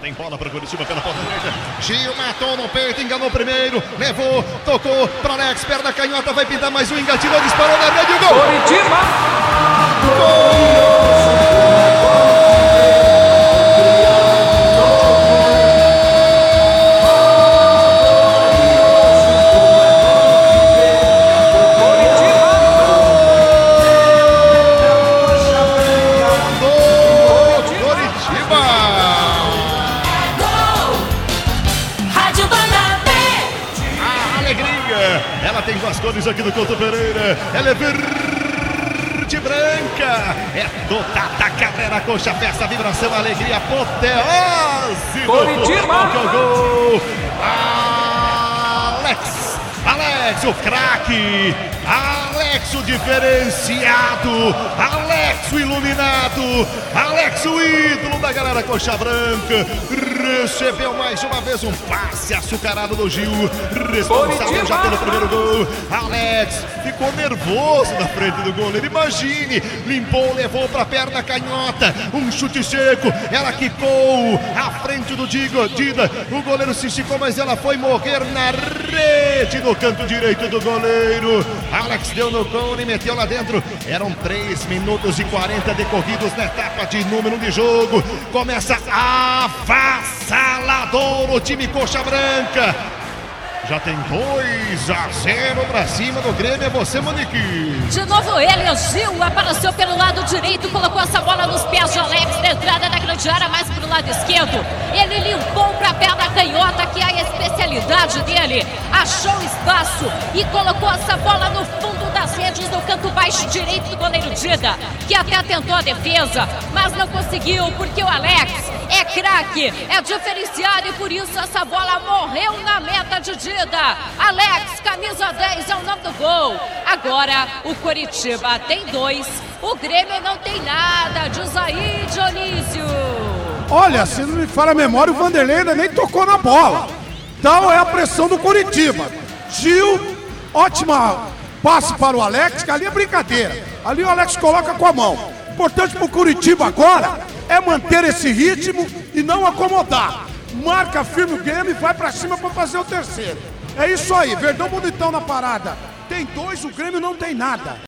Tem bola para Curitiba pela ponta direita. Gil matou no peito, enganou primeiro. Levou, tocou para Alex, perna canhota, vai pintar mais um, engatilhou, disparou na rede, o gol! Curitiba! Gol! Ela tem duas cores aqui do Couto Pereira. Ela é verde e branca. É toda da galera, coxa, festa, vibração, alegria, apoteose. Curitiba! Que é o gol. Alex, o craque. Alex, o diferenciado. Alex, o iluminado. Alex, o ídolo da galera coxa branca. Recebeu mais uma vez um passe açucarado do Gil. Responsável já pelo primeiro gol. Alex ficou nervoso na frente do goleiro. Imagine, limpou, levou pra perna canhota. Um chute seco. Ela quicou à frente do Dida. O goleiro se esticou, mas ela foi morrer na rede do canto direito do goleiro. Alex deu no cone e meteu lá dentro. Eram 3 minutos e 40 decorridos na etapa de número 1 de jogo. Começa avassalador o time coxa branca. Já tem 2-0 pra cima do Grêmio. É você, Monique. De novo ele, o Gil, apareceu pelo lado direito, colocou essa bola nos pés de Alex, na entrada da grande área, mais pro lado esquerdo. Ele limpou pra perna canhota, que é a especialidade dele. Achou espaço e colocou essa bola no fundo das redes, no canto baixo direito do goleiro Dida, que até tentou a defesa, mas não conseguiu, porque o Alex é craque, é diferenciado e por isso essa bola morreu na meta de Dida. Alex, camisa 10 é o nome do gol. Agora o Curitiba tem 2, o Grêmio não tem nada. Diz aí, Dionísio. Olha, se não me falha a memória, o Vanderlei ainda nem tocou na bola. Então é a pressão do Curitiba. Gil, ótima passe para o Alex, que ali é brincadeira. Ali o Alex coloca com a mão. O importante para o Curitiba agora é manter esse ritmo e não acomodar. Marca firme o Grêmio e vai pra cima pra fazer o terceiro. É isso aí, Verdão bonitão na parada. Tem 2, o Grêmio não tem nada.